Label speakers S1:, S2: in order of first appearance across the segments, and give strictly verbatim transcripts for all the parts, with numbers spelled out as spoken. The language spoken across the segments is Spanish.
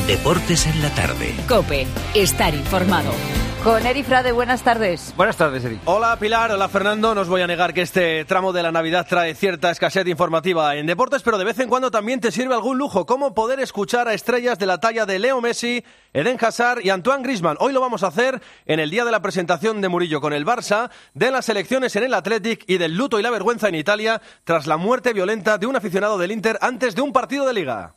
S1: Deportes en la tarde.
S2: COPE. Estar informado. Con Eri Frade, buenas tardes.
S3: Buenas tardes, Eri.
S4: Hola, Pilar. Hola, Fernando. No os voy a negar que este tramo de la Navidad trae cierta escasez informativa en deportes, pero de vez en cuando también te sirve algún lujo, como poder escuchar a estrellas de la talla de Leo Messi, Eden Hazard y Antoine Griezmann. Hoy lo vamos a hacer en el día de la presentación de Murillo con el Barça, de las elecciones en el Athletic y del luto y la vergüenza en Italia tras la muerte violenta de un aficionado del Inter antes de un partido de Liga.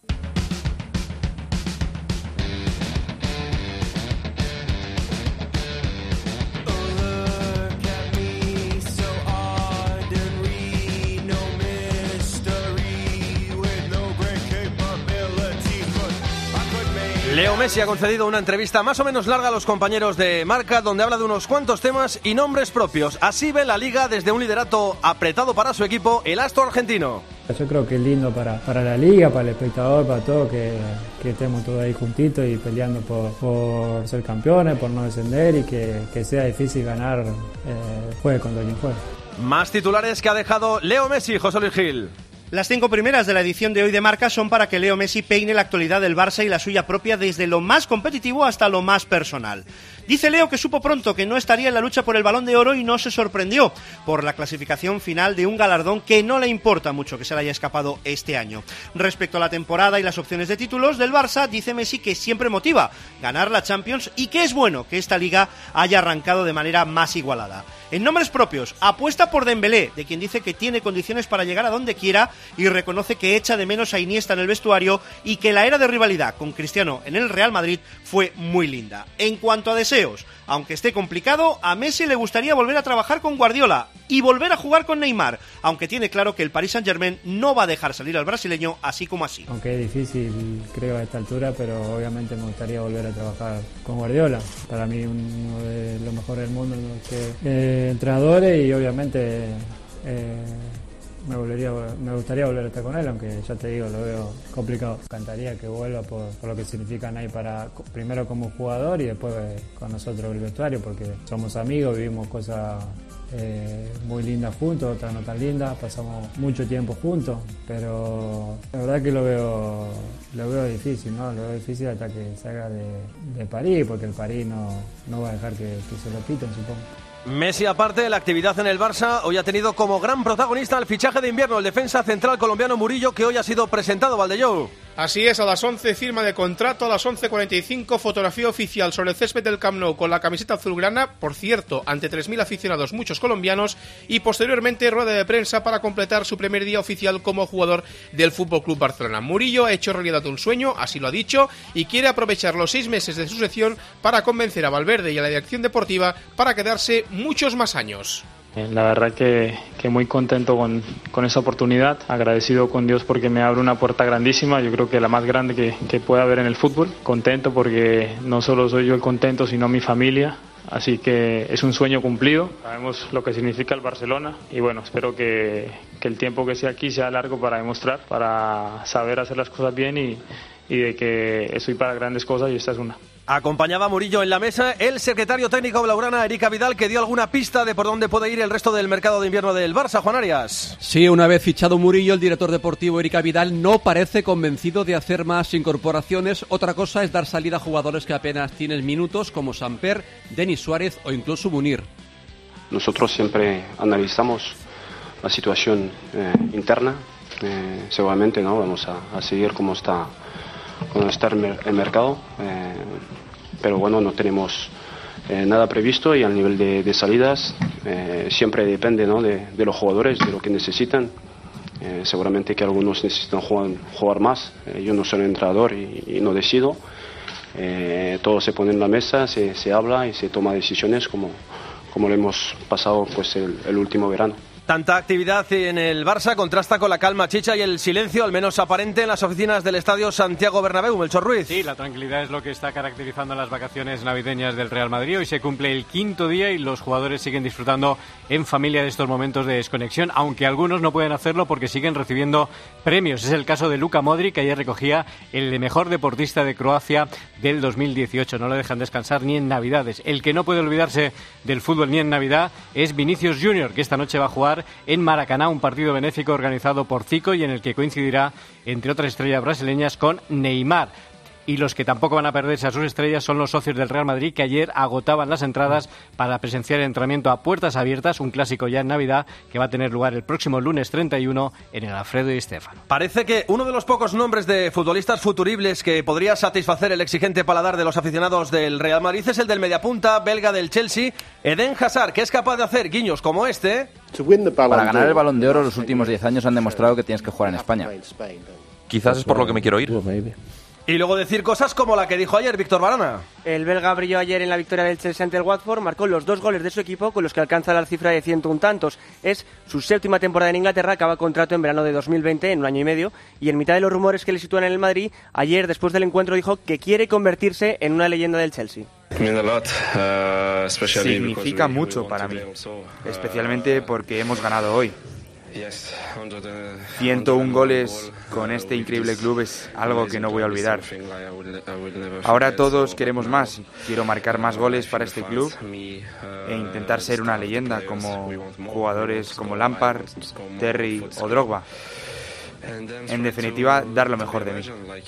S4: Leo Messi ha concedido una entrevista más o menos larga a los compañeros de Marca, donde habla de unos cuantos temas y nombres propios. Así ve la Liga desde un liderato apretado para su equipo, el astro argentino.
S5: Yo creo que es lindo para, para la Liga, para el espectador, para todo, que, que estemos todos ahí juntitos y peleando por, por ser campeones, por no descender y que, que sea difícil ganar, eh, juegue contra quien juegue.
S4: Más titulares que ha dejado Leo Messi, José Luis Gil.
S6: Las cinco primeras de la edición de hoy de Marca son para que Leo Messi peine la actualidad del Barça y la suya propia desde lo más competitivo hasta lo más personal. Dice Leo que supo pronto que no estaría en la lucha por el Balón de Oro y no se sorprendió por la clasificación final de un galardón que no le importa mucho que se le haya escapado este año. Respecto a la temporada y las opciones de títulos del Barça, dice Messi que siempre motiva ganar la Champions y que es bueno que esta liga haya arrancado de manera más igualada. En nombres propios, apuesta por Dembélé, de quien dice que tiene condiciones para llegar a donde quiera y reconoce que echa de menos a Iniesta en el vestuario y que la era de rivalidad con Cristiano en el Real Madrid fue muy linda. En cuanto a deseos, aunque esté complicado, a Messi le gustaría volver a trabajar con Guardiola y volver a jugar con Neymar, aunque tiene claro que el Paris Saint-Germain no va a dejar salir al brasileño así como así.
S5: Aunque es difícil, creo, a esta altura, pero obviamente me gustaría volver a trabajar con Guardiola. Para mí uno de los mejores del mundo, que eh, entrenadores, y obviamente eh, me, volvería, me gustaría volver a estar con él, aunque ya te digo, lo veo complicado. Me encantaría que vuelva por, por lo que significan ahí para, primero como jugador y después con nosotros el vestuario, porque somos amigos, vivimos cosas eh, muy lindas juntos, otras no tan lindas, pasamos mucho tiempo juntos, pero la verdad que lo veo, lo veo difícil, ¿no? Lo veo difícil hasta que salga de, de París, porque el París no, no va a dejar que, que se lo piten, supongo.
S4: Messi, aparte de la actividad en el Barça, hoy ha tenido como gran protagonista el fichaje de invierno, el defensa central colombiano Murillo, que hoy ha sido presentado, Valdellou.
S7: Así es, a las once firma de contrato, a las once cuarenta y cinco fotografía oficial sobre el césped del Camp Nou con la camiseta azulgrana, por cierto, ante tres mil aficionados, muchos colombianos, y posteriormente rueda de prensa para completar su primer día oficial como jugador del F C Barcelona. Murillo ha hecho realidad un sueño, así lo ha dicho, y quiere aprovechar los seis meses de su sección para convencer a Valverde y a la dirección deportiva para quedarse muchos más años.
S8: La verdad que, que muy contento con, con esa oportunidad, agradecido con Dios porque me abre una puerta grandísima, yo creo que la más grande que, que puede haber en el fútbol. Contento porque no solo soy yo el contento, sino mi familia, así que es un sueño cumplido. Sabemos lo que significa el Barcelona y bueno, espero que, que el tiempo que sea aquí sea largo para demostrar, para saber hacer las cosas bien y, y de que estoy para grandes cosas y esta es una.
S4: Acompañaba a Murillo en la mesa el secretario técnico blaugrana, Erika Vidal, que dio alguna pista de por dónde puede ir el resto del mercado de invierno del Barça. Juan Arias.
S3: Sí, una vez fichado Murillo, el director deportivo Erika Vidal no parece convencido de hacer más incorporaciones. Otra cosa es dar salida a jugadores que apenas tienen minutos, como Samper, Denis Suárez o incluso Munir.
S9: Nosotros siempre analizamos la situación eh, interna. Eh, seguramente no vamos a, a seguir como está, como está el, mer- el mercado. Eh, pero bueno, no tenemos eh, nada previsto y al nivel de, de salidas eh, siempre depende, ¿no? de, de los jugadores, de lo que necesitan. Eh, seguramente que algunos necesitan jugar, jugar más. Eh, yo no soy un entrenador y, y no decido. Eh, todo se pone en la mesa, se, se habla y se toma decisiones como, como lo hemos pasado pues el, el último verano.
S4: Tanta actividad en el Barça contrasta con la calma chicha y el silencio, al menos aparente, en las oficinas del estadio Santiago Bernabéu. Melchor Ruiz.
S10: Sí, la tranquilidad es lo que está caracterizando las vacaciones navideñas del Real Madrid. Hoy se cumple el quinto día y los jugadores siguen disfrutando en familia de estos momentos de desconexión, aunque algunos no pueden hacerlo porque siguen recibiendo premios. Es el caso de Luka Modric, que ayer recogía el de mejor deportista de Croacia del dos mil dieciocho. No lo dejan descansar ni en Navidades. El que no puede olvidarse del fútbol ni en Navidad es Vinicius Junior, que esta noche va a jugar en Maracaná, un partido benéfico organizado por Zico y en el que coincidirá, entre otras estrellas brasileñas, con Neymar. y los que tampoco van a perderse a sus estrellas son los socios del Real Madrid, que ayer agotaban las entradas para presenciar el entrenamiento a puertas abiertas, un clásico ya en Navidad que va a tener lugar el próximo lunes treinta y uno en el Alfredo Di Stéfano.
S4: Parece que uno de los pocos nombres de futbolistas futuribles que podría satisfacer el exigente paladar de los aficionados del Real Madrid es el del mediapunta belga del Chelsea, Eden Hazard, que es capaz de hacer guiños como este.
S1: Para ganar el Balón de Oro los últimos diez años han demostrado que tienes que jugar en España.
S11: Quizás es por lo que me quiero ir.
S4: Y luego decir cosas como la que dijo ayer Víctor Varana.
S12: El belga brilló ayer en la victoria del Chelsea ante el Watford, marcó los dos goles de su equipo con los que alcanza la cifra de ciento uno tantos. Es su séptima temporada en Inglaterra, acaba contrato en verano de dos mil veinte, en un año y medio, y en mitad de los rumores que le sitúan en el Madrid, ayer después del encuentro dijo que quiere convertirse en una leyenda del Chelsea.
S13: Significa mucho para mí, especialmente porque hemos ganado hoy. ciento uno goles con este increíble club es algo que no voy a olvidar. Ahora todos queremos más. Quiero marcar más goles para este club e intentar ser una leyenda como jugadores como Lampard, Terry o Drogba. En definitiva, dar lo mejor de mí.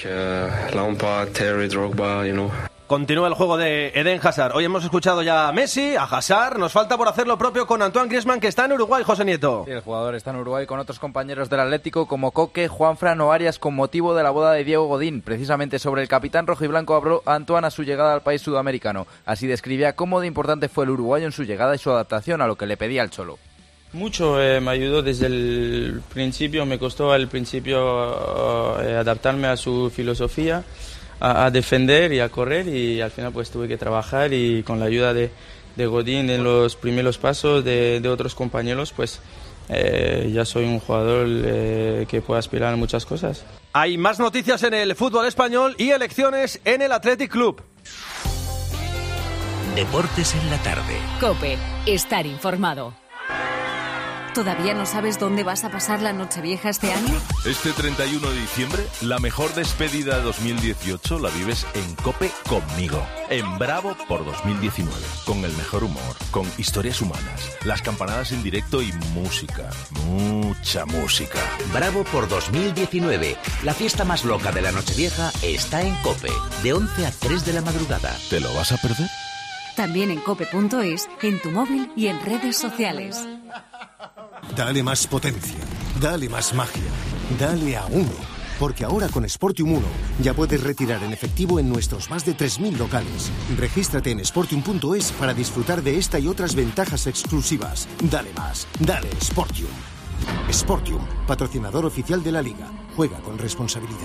S4: Continúa el juego de Eden Hazard. Hoy hemos escuchado ya a Messi, a Hazard. Nos falta por hacer lo propio con Antoine Griezmann, que está en Uruguay, José Nieto.
S1: Sí, el jugador está en Uruguay con otros compañeros del Atlético como Coque, Juanfran o Arias, con motivo de la boda de Diego Godín. Precisamente sobre el capitán rojiblanco habló Antoine a su llegada al país sudamericano. Así describía cómo de importante fue el uruguayo en su llegada y su adaptación a lo que le pedía el Cholo.
S14: Mucho, eh, me ayudó desde el principio, me costó al principio uh, eh, adaptarme a su filosofía, a, a defender y a correr, y al final pues tuve que trabajar, y con la ayuda de, de Godín en los primeros pasos, de, de otros compañeros, pues eh, ya soy un jugador eh, que puede aspirar a muchas cosas.
S4: Hay más noticias en el fútbol español y elecciones en el Athletic Club.
S15: Deportes en la tarde.
S2: COPE, estar informado. ¿Todavía no sabes dónde vas a pasar la Nochevieja este año?
S16: Este treinta y uno de diciembre, la mejor despedida de dos mil dieciocho la vives en COPE conmigo, en Bravo por dos mil diecinueve, con el mejor humor, con historias humanas, las campanadas en directo y música, mucha música.
S15: Bravo por dos mil diecinueve, la fiesta más loca de la Nochevieja está en COPE, de once a tres de la madrugada.
S16: ¿Te lo vas a perder?
S2: También en cope punto es, en tu móvil y en redes sociales.
S17: Dale más potencia, dale más magia, dale a uno. Porque ahora con Sportium uno ya puedes retirar en efectivo en nuestros más de tres mil locales. Regístrate en sportium punto es para disfrutar de esta y otras ventajas exclusivas. Dale más, dale Sportium. Sportium, patrocinador oficial de la Liga. Juega con responsabilidad.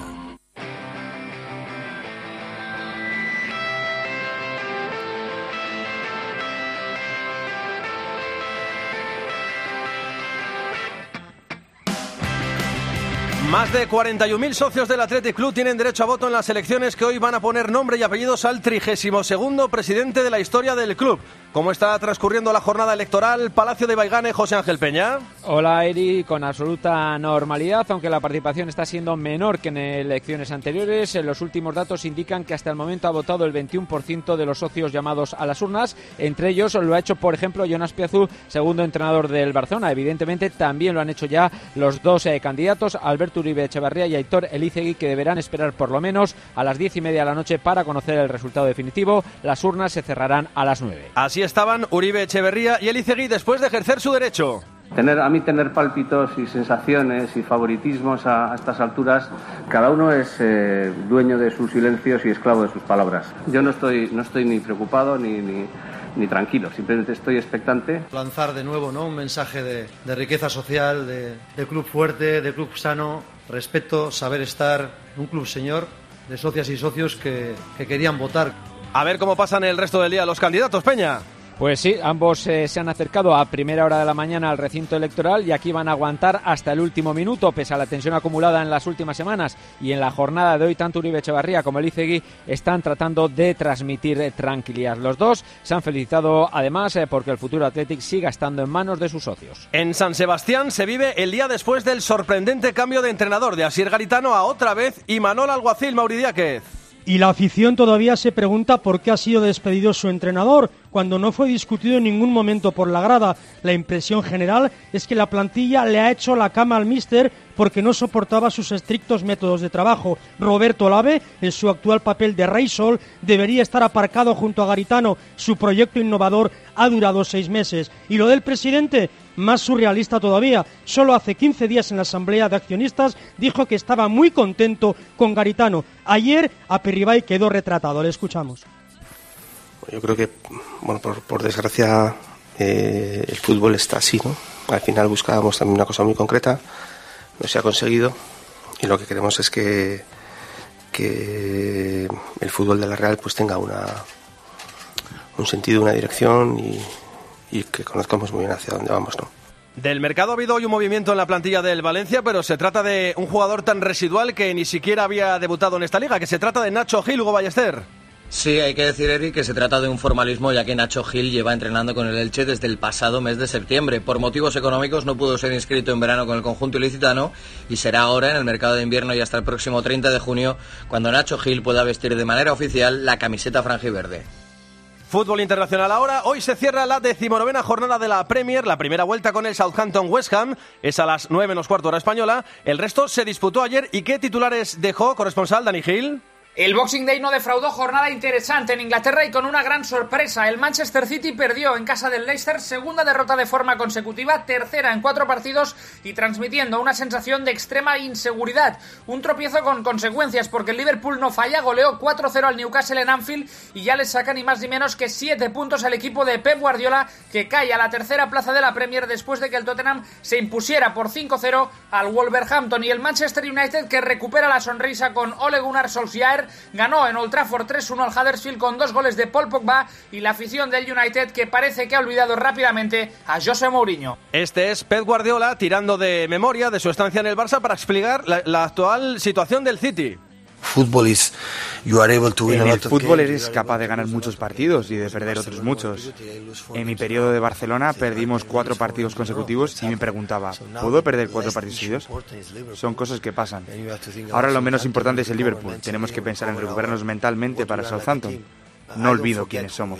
S4: Más de cuarenta y un mil socios del Athletic Club tienen derecho a voto en las elecciones que hoy van a poner nombre y apellidos al trigésimo segundo presidente de la historia del club. ¿Cómo está transcurriendo la jornada electoral? Palacio de Baigane, José Ángel Peña.
S18: Hola, Eri, con absoluta normalidad, aunque la participación está siendo menor que en elecciones anteriores. Los últimos datos indican que hasta el momento ha votado el veintiuno por ciento de los socios llamados a las urnas. Entre ellos lo ha hecho, por ejemplo, Jonas Piazú, segundo entrenador del Barcelona. Evidentemente también lo han hecho ya los dos eh, candidatos, Alberto Uribe Echevarría y Aitor Elizegui, que deberán esperar por lo menos a las diez y media de la noche para conocer el resultado definitivo. Las urnas se cerrarán a las nueve.
S4: Así estaban Uribe Echeverría y Elizegui después de ejercer su derecho.
S19: Tener, a mí tener pálpitos y sensaciones y favoritismos a, a estas alturas, cada uno es eh, dueño de sus silencios y esclavo de sus palabras. Yo no estoy, no estoy ni preocupado ni, ni, ni tranquilo, simplemente estoy expectante.
S20: Lanzar de nuevo, ¿no?, un mensaje de, de riqueza social, de, de club fuerte, de club sano, respeto, saber estar, un club señor, de socias y socios que, que querían votar.
S4: A ver cómo pasan el resto del día los candidatos, Peña.
S18: Pues sí, ambos eh, se han acercado a primera hora de la mañana al recinto electoral y aquí van a aguantar hasta el último minuto, pese a la tensión acumulada en las últimas semanas. Y en la jornada de hoy, tanto Uribe Echevarría como Elizegui están tratando de transmitir eh, tranquilidad. Los dos se han felicitado además eh, porque el futuro Athletic siga estando en manos de sus socios.
S4: En San Sebastián se vive el día después del sorprendente cambio de entrenador de Asier Garitano a otra vez Imanol Alguacil. Mauri Diáquez.
S21: Y la afición todavía se pregunta por qué ha sido despedido su entrenador, cuando no fue discutido en ningún momento por la grada. La impresión general es que la plantilla le ha hecho la cama al míster porque no soportaba sus estrictos métodos de trabajo. Roberto Lave, en su actual papel de Rey Sol, debería estar aparcado junto a Garitano. Su proyecto innovador ha durado seis meses. Y lo del presidente, más surrealista todavía. Solo hace quince días en la asamblea de accionistas dijo que estaba muy contento con Garitano. Ayer Aperribay quedó retratado. Le escuchamos.
S22: Yo creo que, bueno, por, por desgracia, eh, el fútbol está así, ¿no? Al final buscábamos también una cosa muy concreta, no se ha conseguido, y lo que queremos es que, que el fútbol de la Real pues tenga una un sentido, una dirección y, y que conozcamos muy bien hacia dónde vamos, ¿no?
S4: Del mercado ha habido hoy un movimiento en la plantilla del Valencia, pero se trata de un jugador tan residual que ni siquiera había debutado en esta liga, que se trata de Nacho Gil. Hugo Ballester.
S23: Sí, hay que decir, Eric, que se trata de un formalismo, ya que Nacho Gil lleva entrenando con el Elche desde el pasado mes de septiembre. Por motivos económicos no pudo ser inscrito en verano con el conjunto ilicitano y será ahora, en el mercado de invierno y hasta el próximo treinta de junio, cuando Nacho Gil pueda vestir de manera oficial la camiseta franjiverde.
S4: Fútbol internacional ahora. Hoy se cierra la decimonovena jornada de la Premier. La primera vuelta con el Southampton West Ham es a las nueve menos cuarto hora española. El resto se disputó ayer. ¿Y qué titulares dejó, corresponsal Dani Gil?
S24: El Boxing Day no defraudó, jornada interesante en Inglaterra y con una gran sorpresa. El Manchester City perdió en casa del Leicester, segunda derrota de forma consecutiva, tercera en cuatro partidos y transmitiendo una sensación de extrema inseguridad. Un tropiezo con consecuencias porque el Liverpool no falla, goleó cuatro cero al Newcastle en Anfield y ya le saca ni más ni menos que siete puntos al equipo de Pep Guardiola, que cae a la tercera plaza de la Premier después de que el Tottenham se impusiera por cinco cero al Wolverhampton. Y el Manchester United, que recupera la sonrisa con Ole Gunnar Solskjaer, ganó en Old Trafford tres uno al Huddersfield con dos goles de Paul Pogba, y la afición del United que parece que ha olvidado rápidamente a José Mourinho.
S4: Este es Pep Guardiola tirando de memoria de su estancia en el Barça para explicar la, la actual situación del City.
S23: Fútbol is, you are able to win en el fútbol eres capaz de ganar muchos partidos y de perder otros muchos. En mi periodo de Barcelona perdimos cuatro partidos consecutivos y me preguntaba, ¿puedo perder cuatro partidos seguidos? Son cosas que pasan. Ahora lo menos importante es el Liverpool. Tenemos que pensar en recuperarnos mentalmente para Southampton. No olvido quiénes somos.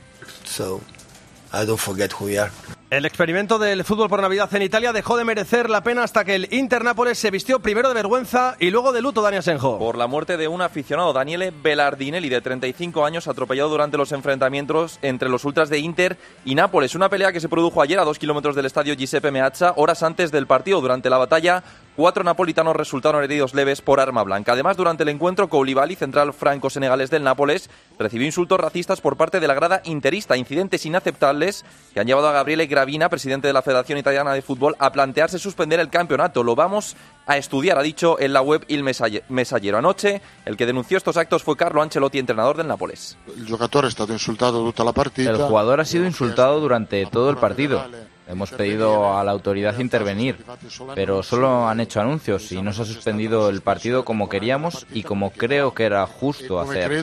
S22: I don't forget who we are.
S4: El experimento del fútbol por Navidad en Italia dejó de merecer la pena hasta que el Inter Nápoles se vistió primero de vergüenza y luego de luto. Dani Asenjo.
S11: Por la muerte de un aficionado, Daniele Belardinelli, de treinta y cinco años, atropellado durante los enfrentamientos entre los ultras de Inter y Nápoles. Una pelea que se produjo ayer a dos kilómetros del estadio Giuseppe Meazza, horas antes del partido. Durante la batalla, cuatro napolitanos resultaron heridos leves por arma blanca. Además, durante el encuentro, Koulibaly, central franco-senegalés del Nápoles, recibió insultos racistas por parte de la grada interista. Incidentes inaceptables que han llevado a Gabriele Gravina, presidente de la Federación Italiana de Fútbol, a plantearse suspender el campeonato. Lo vamos a estudiar, ha dicho en la web Il Messaggero. Anoche, el que denunció estos actos fue Carlo Ancelotti, entrenador del Nápoles.
S25: El jugador ha estado insultado toda la partida.
S1: El jugador ha sido insultado durante todo el partido. Hemos pedido a la autoridad intervenir, pero solo han hecho anuncios y no se ha suspendido el partido como queríamos y como creo que era justo hacer.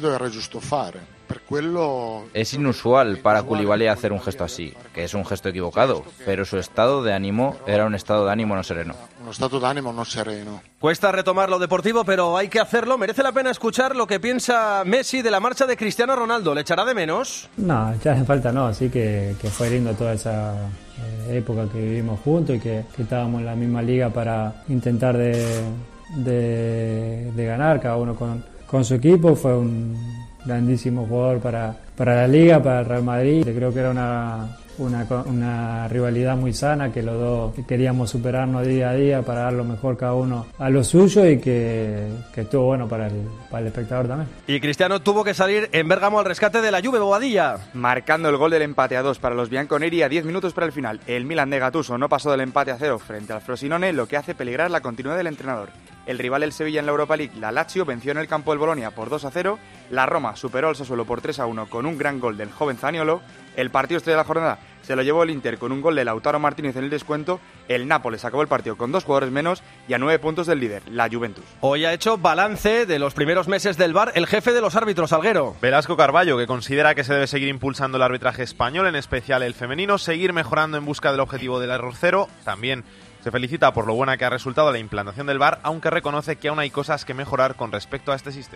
S1: Es inusual para Koulibaly hacer un gesto así, que es un gesto equivocado, pero su estado de ánimo era un estado de ánimo no sereno.
S25: Un estado de ánimo no sereno.
S4: Cuesta retomar lo deportivo, pero hay que hacerlo. Merece la pena escuchar lo que piensa Messi de la marcha de Cristiano Ronaldo. ¿Le echará de menos?
S5: No, ya hace falta no, así que, que fue lindo toda esa eh, época que vivimos juntos y que, que estábamos en la misma liga para intentar de, de, de ganar, cada uno con, con su equipo. Fue un grandísimo jugador para, para la liga, para el Real Madrid. Creo que era una, una, una rivalidad muy sana, que los dos queríamos superarnos día a día para dar lo mejor cada uno a lo suyo y que, que estuvo bueno para el, para el espectador también.
S4: Y Cristiano tuvo que salir en Bérgamo al rescate de la Juve. Bobadilla.
S13: Marcando el gol del empate a dos para los bianconeri a diez minutos para el final. El Milan de Gattuso no pasó del empate a cero frente al Frosinone, lo que hace peligrar la continuidad del entrenador. El rival del Sevilla en la Europa League, la Lazio, venció en el campo del Bolonia por dos a cero. La Roma superó al Sassuolo por tres a uno con un gran gol del joven Zaniolo. El partido estrella de la jornada se lo llevó el Inter con un gol de Lautaro Martínez en el descuento. El Nápoles acabó el partido con dos jugadores menos y a nueve puntos del líder, la Juventus.
S4: Hoy ha hecho balance de los primeros meses del V A R el jefe de los árbitros, Salguero.
S26: Velasco Carballo, que considera que se debe seguir impulsando el arbitraje español, en especial el femenino, seguir mejorando en busca del objetivo del error cero. También se felicita por lo buena que ha resultado la implantación del V A R, aunque reconoce que aún hay cosas que mejorar con respecto a este sistema.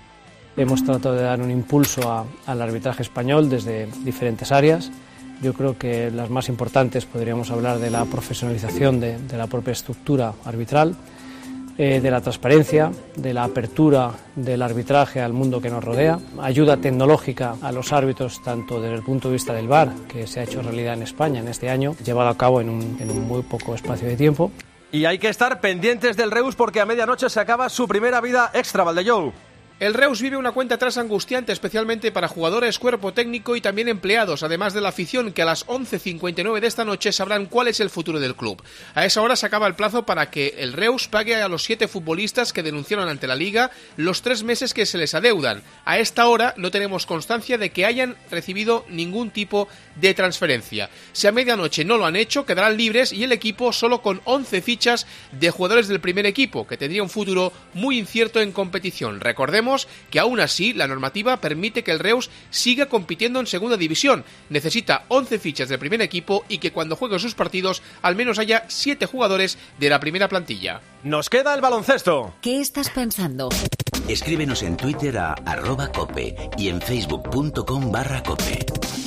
S3: Hemos tratado de dar un impulso a, al arbitraje español desde diferentes áreas. Yo creo que las más importantes podríamos hablar de la profesionalización de, de la propia estructura arbitral, eh, de la transparencia, de la apertura del arbitraje al mundo que nos rodea, ayuda tecnológica a los árbitros tanto desde el punto de vista del V A R, que se ha hecho realidad en España en este año, llevado a cabo en un, en un muy poco espacio de tiempo.
S4: Y hay que estar pendientes del Reus porque a medianoche se acaba su primera vida extra, Valdellou.
S6: El Reus vive una cuenta atrás angustiante, especialmente para jugadores, cuerpo técnico y también empleados, además de la afición, que a las once cincuenta y nueve de esta noche sabrán cuál es el futuro del club. A esa hora se acaba el plazo para que el Reus pague a los siete futbolistas que denunciaron ante la Liga los tres meses que se les adeudan. A esta hora no tenemos constancia de que hayan recibido ningún tipo de transferencia. Si a medianoche no lo han hecho, quedarán libres y el equipo solo con once fichas de jugadores del primer equipo, que tendría un futuro muy incierto en competición. Recordemos que aún así la normativa permite que el Reus siga compitiendo en segunda división. Necesita once fichas del primer equipo y que cuando juegue sus partidos al menos haya siete jugadores de la primera plantilla.
S4: Nos queda el baloncesto.
S2: ¿Qué estás pensando?
S15: Escríbenos en Twitter a arroba cope y en facebook punto com barra cope.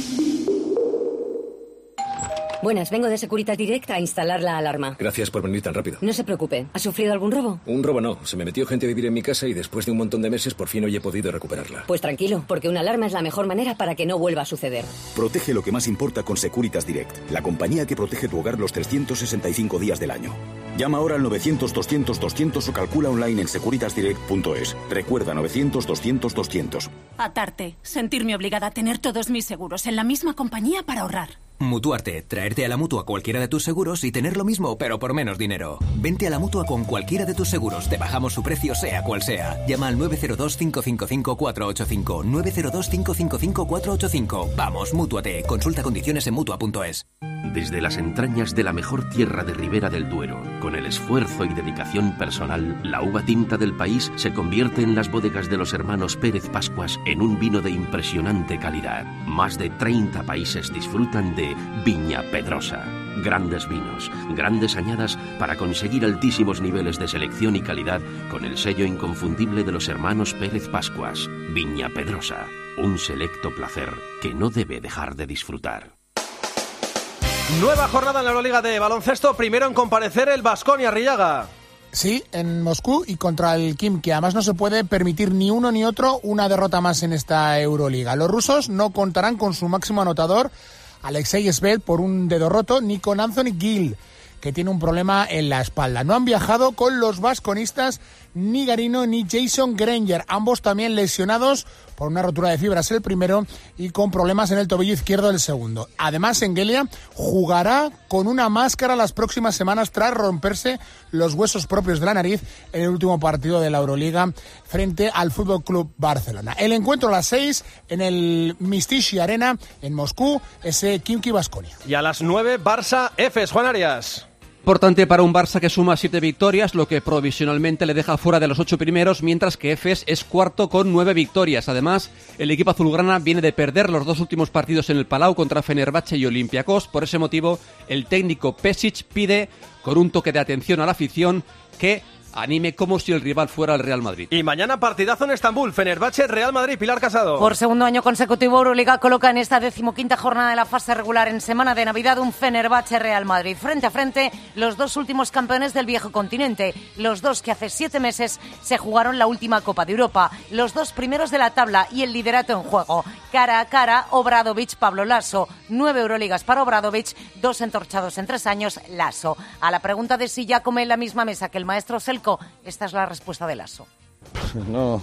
S7: Buenas, vengo de Securitas Direct a instalar la alarma.
S8: Gracias por venir tan rápido.
S7: No se preocupe. ¿Ha sufrido algún robo?
S8: Un robo no. Se me metió gente a vivir en mi casa y después de un montón de meses por fin hoy he podido recuperarla.
S7: Pues tranquilo, porque una alarma es la mejor manera para que no vuelva a suceder.
S8: Protege lo que más importa con Securitas Direct, la compañía que protege tu hogar los trescientos sesenta y cinco días del año. Llama ahora al novecientos doscientos doscientos o calcula online en securitas direct punto es. Recuerda novecientos doscientos doscientos.
S9: Atarte. Sentirme obligada a tener todos mis seguros en la misma compañía para ahorrar.
S10: Mutuarte, traerte a la Mutua cualquiera de tus seguros y tener lo mismo, pero por menos dinero. Vente a la Mutua con cualquiera de tus seguros, te bajamos su precio sea cual sea. Llama al nueve cero dos, cinco cinco cinco, cuatro ocho cinco, nueve cero dos, cinco cinco cinco, cuatro ocho cinco. Vamos, Mútuate, consulta condiciones en Mutua punto es.
S27: Desde las entrañas de la mejor tierra de Ribera del Duero, con el esfuerzo y dedicación personal, la uva tinta del país se convierte en las bodegas de los hermanos Pérez Pascuas en un vino de impresionante calidad. Más de treinta países disfrutan de Viña Pedrosa. Grandes vinos, grandes añadas para conseguir altísimos niveles de selección y calidad con el sello inconfundible de los hermanos Pérez Pascuas. Viña Pedrosa, un selecto placer que no debe dejar de disfrutar.
S4: Nueva jornada en la Euroliga de baloncesto, primero en comparecer el Baskonia, Arrillaga.
S28: Sí, en Moscú y contra el Khimki. Además no se puede permitir ni uno ni otro una derrota más en esta Euroliga. Los rusos no contarán con su máximo anotador, Alexei Svel, por un dedo roto, ni con Anthony Gill, que tiene un problema en la espalda. No han viajado con los basconistas ni Garino ni Jason Granger, ambos también lesionados por una rotura de fibras el primero y con problemas en el tobillo izquierdo el segundo. Además, Engelia jugará con una máscara las próximas semanas tras romperse los huesos propios de la nariz en el último partido de la Euroliga frente al F C Barcelona. El encuentro a las seis en el Mystici Arena en Moscú, ese Khimki Baskonia.
S4: Y a las nueve, Barça Efes, Juan Arias.
S29: Importante para un Barça que suma siete victorias, lo que provisionalmente le deja fuera de los ocho primeros, mientras que Efes es cuarto con nueve victorias. Además, el equipo azulgrana viene de perder los dos últimos partidos en el Palau contra Fenerbahce y Olympiacos. Por ese motivo, el técnico Pesic pide, con un toque de atención a la afición, que anime como si el rival fuera el Real Madrid.
S4: Y mañana partidazo en Estambul, Fenerbahce, Real Madrid, Pilar Casado.
S30: Por segundo año consecutivo, Euroliga coloca en esta decimoquinta jornada de la fase regular en semana de Navidad un Fenerbahce Real Madrid. Frente a frente, los dos últimos campeones del viejo continente, los dos que hace siete meses se jugaron la última Copa de Europa, los dos primeros de la tabla y el liderato en juego. Cara a cara, Obradovic, Pablo Lasso. Nueve Euroligas para Obradovic, dos entorchados en tres años, Lasso. A la pregunta de si ya come en la misma mesa que el maestro Selko, esta es la respuesta de Lasso.
S31: No,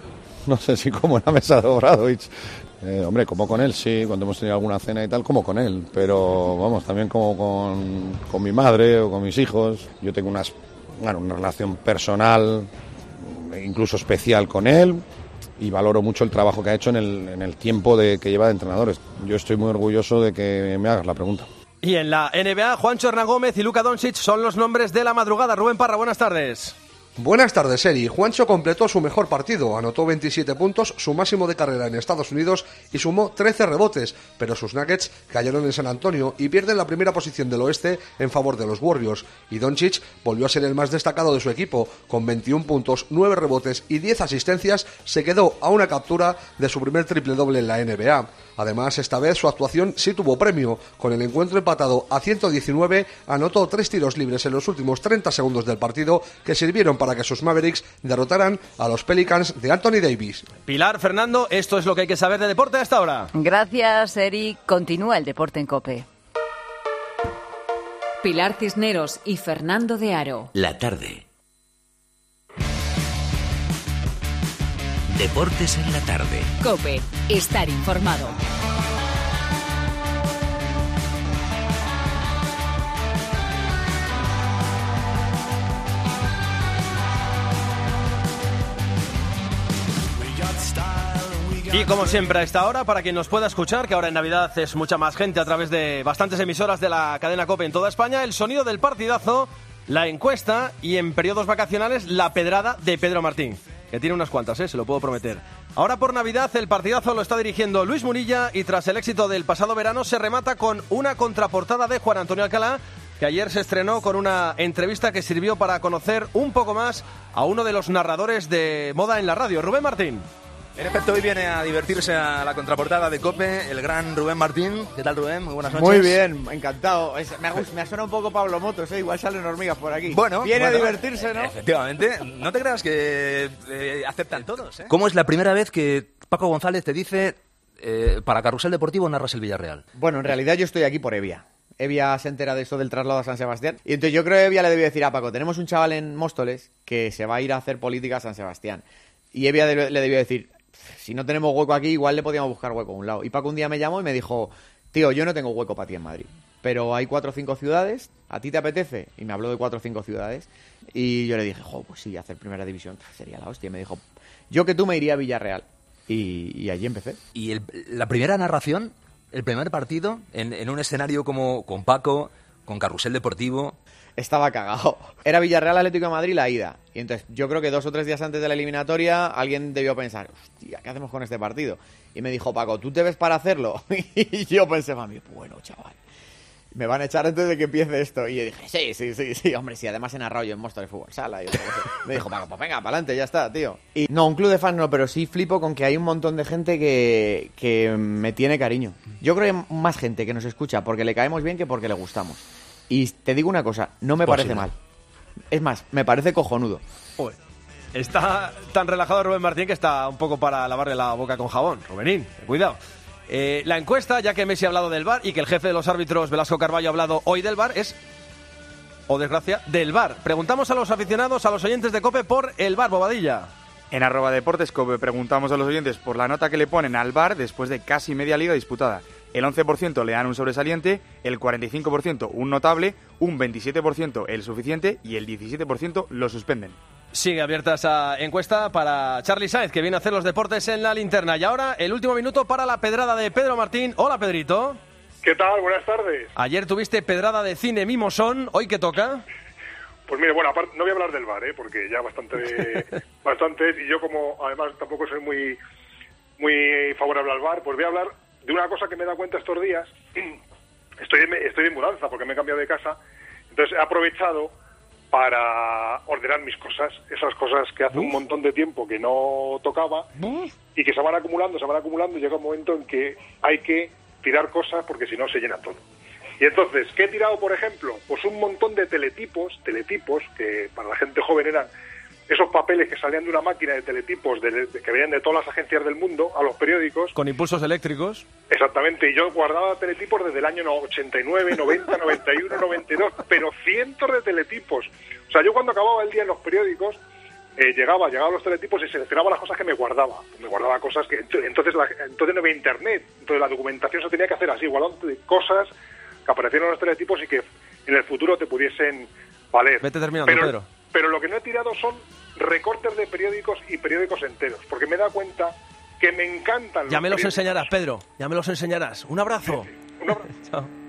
S31: no sé si como en la mesa de Obradovic. Eh, hombre, como con él, sí, cuando hemos tenido alguna cena y tal, como con él. Pero, vamos, también como con, con mi madre o con mis hijos. Yo tengo unas, bueno, una relación personal, incluso especial con él. Y valoro mucho el trabajo que ha hecho en el, en el tiempo de, que lleva de entrenadores. Yo estoy muy orgulloso de que me hagas la pregunta.
S4: Y en la N B A, Juancho Hernán Gómez y Luka Doncic son los nombres de la madrugada. Rubén Parra, buenas tardes.
S12: Buenas tardes, Eri. Juancho completó su mejor partido, anotó veintisiete puntos, su máximo de carrera en Estados Unidos y sumó trece rebotes, pero sus Nuggets cayeron en San Antonio y pierden la primera posición del oeste en favor de los Warriors. Y Doncic volvió a ser el más destacado de su equipo, con veintiún puntos, nueve rebotes y diez asistencias, se quedó a una captura de su primer triple doble en la N B A. Además, esta vez su actuación sí tuvo premio. Con el encuentro empatado a ciento diecinueve, anotó tres tiros libres en los últimos treinta segundos del partido que sirvieron para que sus Mavericks derrotaran a los Pelicans de Anthony Davis.
S4: Pilar, Fernando, esto es lo que hay que saber de deporte hasta ahora.
S2: Gracias, Eric. Continúa el deporte en COPE. Pilar Cisneros y Fernando de Aro.
S15: La tarde. Deportes en la tarde.
S2: COPE. Estar informado.
S4: Y como siempre a esta hora, para quien nos pueda escuchar, que ahora en Navidad es mucha más gente a través de bastantes emisoras de la cadena COPE en toda España, el sonido del partidazo, la encuesta y en periodos vacacionales la pedrada de Pedro Martín, que tiene unas cuantas, ¿eh? Se lo puedo prometer. Ahora por Navidad el partidazo lo está dirigiendo Luis Munilla y tras el éxito del pasado verano se remata con una contraportada de Juan Antonio Alcalá, que ayer se estrenó con una entrevista que sirvió para conocer un poco más a uno de los narradores de moda en la radio, Rubén Martín.
S14: En efecto, hoy viene a divertirse a la contraportada de COPE el gran Rubén Martín. ¿Qué tal, Rubén? Muy buenas noches.
S16: Muy bien, encantado. Es, me, ha, me ha sonado un poco Pablo Motos, ¿eh? Igual salen hormigas por aquí.
S14: Bueno,
S16: viene
S14: bueno,
S16: a divertirse, ¿no?
S14: Efectivamente. No te creas que eh, aceptan todos, ¿eh? ¿Cómo es la primera vez que Paco González te dice eh, para Carrusel Deportivo narras el Villarreal?
S16: Bueno, en realidad yo estoy aquí por Evia. Evia se entera de eso del traslado a San Sebastián. Y entonces yo creo que Evia le debió decir a Paco, tenemos un chaval en Móstoles que se va a ir a hacer política a San Sebastián. Y Evia de, le debió decir, si no tenemos hueco aquí, igual le podíamos buscar hueco a un lado. Y Paco un día me llamó y me dijo, tío, yo no tengo hueco para ti en Madrid, pero hay cuatro o cinco ciudades, ¿a ti te apetece? Y me habló de cuatro o cinco ciudades. Y yo le dije, jo, pues sí, hacer primera división sería la hostia. Y me dijo, yo que tú me iría a Villarreal. Y, y allí empecé.
S14: ¿Y el, la primera narración, el primer partido, en, en un escenario como con Paco, con Carrusel Deportivo?
S16: Estaba cagado. Era Villarreal Atlético de Madrid la ida. Y entonces yo creo que dos o tres días antes de la eliminatoria alguien debió pensar, hostia, ¿qué hacemos con este partido? Y me dijo, Paco, ¿tú te ves para hacerlo? Y yo pensé, mami, bueno, chaval, me van a echar antes de que empiece esto. Y yo dije, sí, sí, sí, sí, hombre, sí, además en Arroyo, en Móstoles Fútbol Sala. Y me dijo, Paco, pues venga, para adelante, ya está, tío. Y no, un club de fans no, pero sí flipo con que hay un montón de gente que, que me tiene cariño. Yo creo que hay más gente que nos escucha porque le caemos bien que porque le gustamos. Y te digo una cosa, no me parece mal. Es más, me parece cojonudo.
S4: Joder. Está tan relajado Rubén Martín que está un poco para lavarle la boca con jabón. Rubenín, cuidado. Eh, la encuesta, ya que Messi ha hablado del V A R y que el jefe de los árbitros, Velasco Carballo, ha hablado hoy del V A R, es, o desgracia, del V A R. Preguntamos a los aficionados, a los oyentes de COPE por el V A R, Bobadilla.
S13: En arroba deportes COPE preguntamos a los oyentes por la nota que le ponen al V A R después de casi media liga disputada. El once por ciento le dan un sobresaliente, el cuarenta y cinco por ciento un notable, un veintisiete por ciento el suficiente y el diecisiete por ciento lo suspenden.
S4: Sigue abierta esa encuesta para Charly Sáenz, que viene a hacer los deportes en la linterna. Y ahora el último minuto para la pedrada de Pedro Martín. Hola, Pedrito.
S17: ¿Qué tal? Buenas tardes.
S4: Ayer tuviste pedrada de cine Mimosón. ¿Hoy qué toca?
S17: Pues mire, bueno, aparte, no voy a hablar del V A R, ¿eh? Porque ya bastante, bastante es. Y yo como además tampoco soy muy, muy favorable al V A R, pues voy a hablar de una cosa que me he dado cuenta estos días. Estoy en, estoy en mudanza porque me he cambiado de casa. Entonces he aprovechado para ordenar mis cosas, esas cosas que hace Uf. un montón de tiempo que no tocaba Uf. y que se van acumulando, se van acumulando y llega un momento en que hay que tirar cosas porque si no se llena todo. Y entonces, ¿qué he tirado, por ejemplo? Pues un montón de teletipos, teletipos que para la gente joven eran esos papeles que salían de una máquina de teletipos de, de, que venían de todas las agencias del mundo a los periódicos.
S4: Con impulsos eléctricos.
S17: Exactamente, y yo guardaba teletipos desde el año ochenta y nueve, noventa, noventa y uno, noventa y dos, pero cientos de teletipos. O sea, yo cuando acababa el día en los periódicos, eh, llegaba, llegaba a los teletipos y seleccionaba las cosas que me guardaba. Me guardaba cosas que... Entonces, la, entonces no había internet, entonces la documentación se tenía que hacer así, guardando cosas que aparecieron en los teletipos y que en el futuro te pudiesen valer.
S4: Vete terminando,
S17: pero,
S4: Pedro.
S17: Pero lo que no he tirado son recortes de periódicos y periódicos enteros, porque me he dado cuenta que me encantan los
S4: Ya me los
S17: periódicos.
S4: enseñarás, Pedro, ya me los enseñarás. Un abrazo.
S17: Sí, sí. Un abrazo.
S4: Chao.